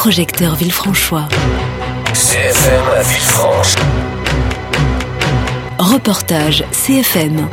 projecteur Villefranchois. CFM Villefranche. Reportage CFM.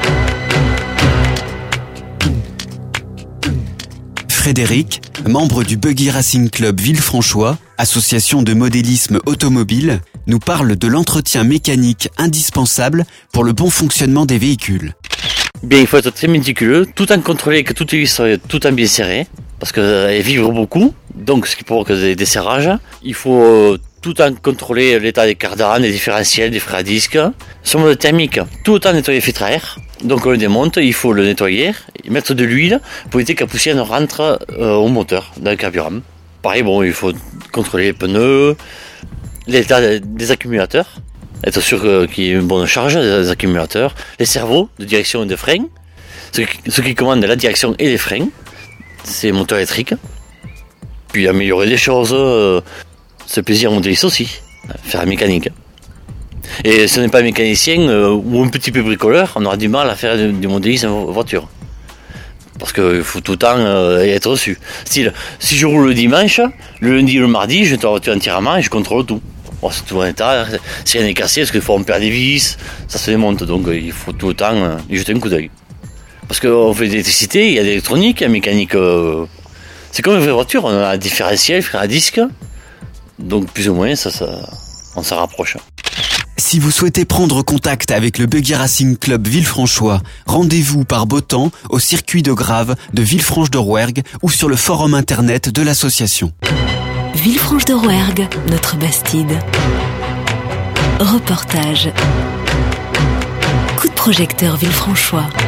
Frédéric, membre du Buggy Racing Club Villefranchois, association de modélisme automobile, nous parle de l'entretien mécanique indispensable pour le bon fonctionnement des véhicules. Bien, il faut être très méticuleux, tout en contrôler que toutes les vis soient tout en bien serrées, parce qu'elles vibrent beaucoup, donc ce qui provoque des serrages. Il faut tout en contrôler l'état des cardans, des différentiels, des freins à disque. Sur mode thermique, tout autant nettoyer le filtre à air. Donc on le démonte, il faut le nettoyer, mettre de l'huile pour éviter que la poussière ne rentre au moteur, dans le carburant. Pareil, il faut contrôler les pneus, l'état des accumulateurs, être sûr qu'il y ait une bonne charge des accumulateurs, les servos de direction et de frein, ceux qui commandent la direction et les freins, c'est moteur électrique. Puis améliorer les choses, c'est plaisir modéliste aussi, faire la mécanique. Et si on n'est pas mécanicien ou un petit peu bricoleur, on aura du mal à faire du modélisme en voiture. Parce qu'il faut tout le temps être dessus. Si je roule le dimanche, le lundi et le mardi, je nettoie la voiture entièrement et je contrôle tout. C'est tout en état. Si rien n'est cassé, parce qu'il faut perd des vis, ça se démonte. Donc il faut tout le temps y jeter un coup d'œil. Parce qu'on fait de l'électricité, il y a de l'électronique, il y a mécanique. C'est comme une vraie voiture, on a un différentiel, frein à disque. Donc plus ou moins, on s'en rapproche. Si vous souhaitez prendre contact avec le Buggy Racing Club Villefranchois, rendez-vous par beau temps au circuit de Grave de Villefranche-de-Rouergue ou sur le forum internet de l'association. Villefranche-de-Rouergue, notre Bastide. Reportage. Coup de projecteur Villefranchois.